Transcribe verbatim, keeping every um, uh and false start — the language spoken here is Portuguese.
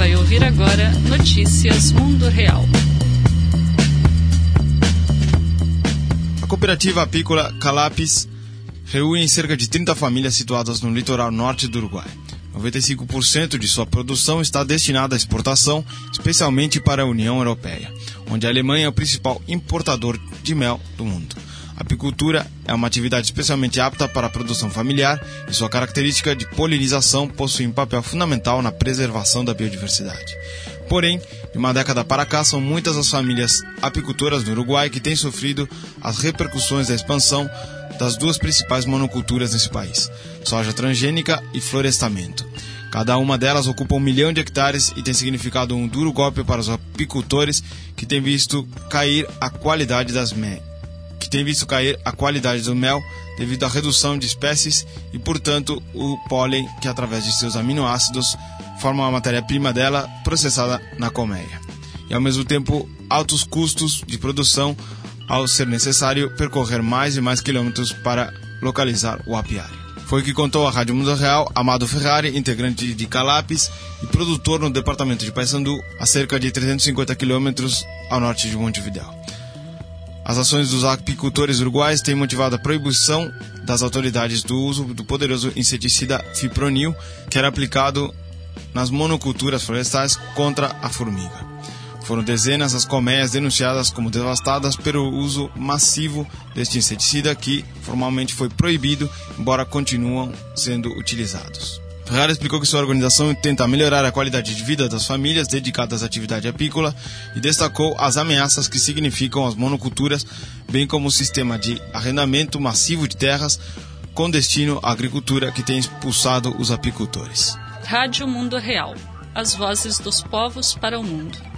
vai ouvir agora Notícias Mundo Real. A cooperativa apícola Calapis reúne cerca de trinta famílias situadas no litoral norte do Uruguai. noventa e cinco por cento de sua produção está destinada à exportação, especialmente para a União Europeia, onde a Alemanha é o principal importador de mel do mundo. A apicultura é uma atividade especialmente apta para a produção familiar e sua característica de polinização possui um papel fundamental na preservação da biodiversidade. Porém, de uma década para cá, são muitas as famílias apicultoras no Uruguai que têm sofrido as repercussões da expansão das duas principais monoculturas nesse país, soja transgênica e florestamento. Cada uma delas ocupa um milhão de hectares e tem significado um duro golpe para os apicultores que têm visto cair a qualidade das me... que têm visto cair a qualidade do mel devido à redução de espécies e, portanto, o pólen que, através de seus aminoácidos, forma a matéria-prima dela processada na colmeia. E, ao mesmo tempo, altos custos de produção ao ser necessário percorrer mais e mais quilômetros para localizar o apiário. Foi o que contou à Rádio Mundo Real Amado Ferrari, integrante de Calapis e produtor no departamento de Paysandu, a cerca de trezentos e cinquenta quilômetros ao norte de Montevideo. As ações dos apicultores uruguaios têm motivado a proibição das autoridades do uso do poderoso inseticida fipronil, que era aplicado nas monoculturas florestais contra a formiga. Foram dezenas as colmeias denunciadas como devastadas pelo uso massivo deste inseticida, que formalmente foi proibido, embora continuam sendo utilizados. Ferrari explicou que sua organização tenta melhorar a qualidade de vida das famílias dedicadas à atividade apícola e destacou as ameaças que significam as monoculturas, bem como o sistema de arrendamento massivo de terras com destino à agricultura que tem expulsado os apicultores. Rádio Mundo Real. As vozes dos povos para o mundo.